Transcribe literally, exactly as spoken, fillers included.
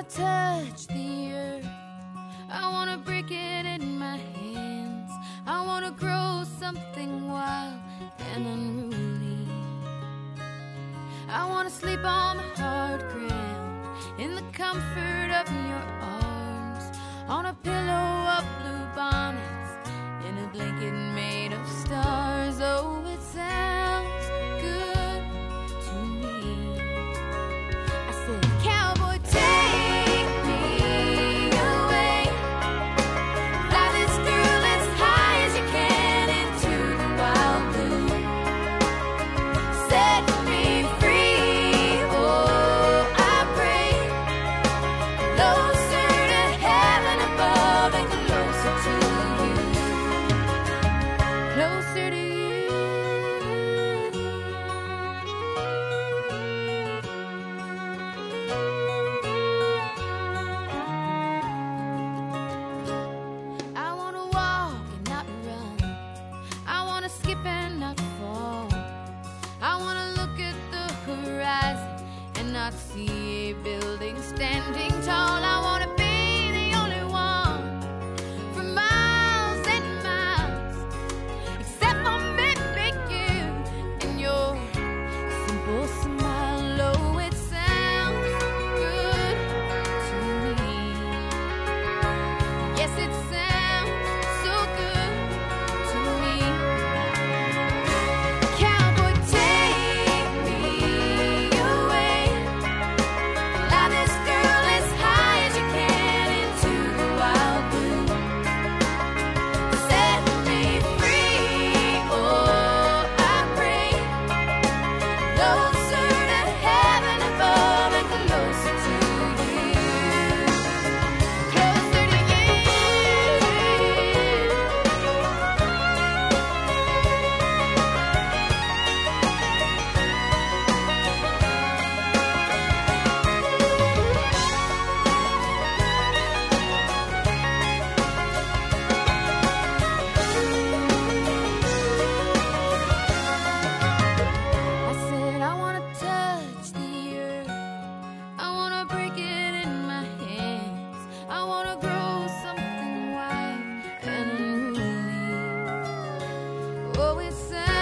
touch the earth. I wanna break it in my hands. I wanna grow something wild and unruly. I wanna sleep on the hard ground in the comfort of your arms, on a pillow of blue bonnets, in a blanket made of stars. Oh, it sounds good to me. I said, cowboy, take me away. Fly this girl as high as you can into the wild blue. Set me free, oh, I pray. Closer to heaven above and closer to you. Closer to you. I wanna walk and not run. I wanna skip and not fall. I wanna look at the horizon and not see a building standing tall. I wanna be the only one for miles and miles, except for maybe you and your simple smile. Oh, it sounds good to me. Yes, it sounds so good to me. Cowboy, take me away. Fly this girl as high as you can into the wild blue. Set me free, oh, I pray. Closer to heaven above and closer to you. Closer to you. I said, I wanna touch the earth. I wanna break it in my hands. I wanna grow something wild and unruly. Oh, it sounds